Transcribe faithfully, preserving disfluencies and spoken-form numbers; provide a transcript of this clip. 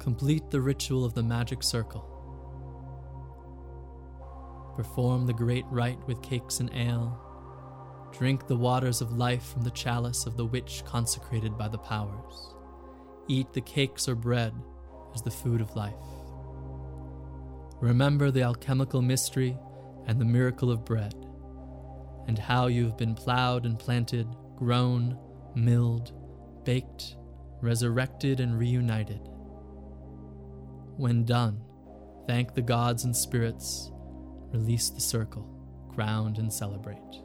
Complete the ritual of the magic circle. Perform the great rite with cakes and ale. Drink the waters of life from the chalice of the witch consecrated by the powers. Eat the cakes or bread as the food of life. Remember the alchemical mystery and the miracle of bread, and how you have been plowed and planted, grown, milled, baked, resurrected, and reunited. When done, thank the gods and spirits, release the circle, ground, and celebrate.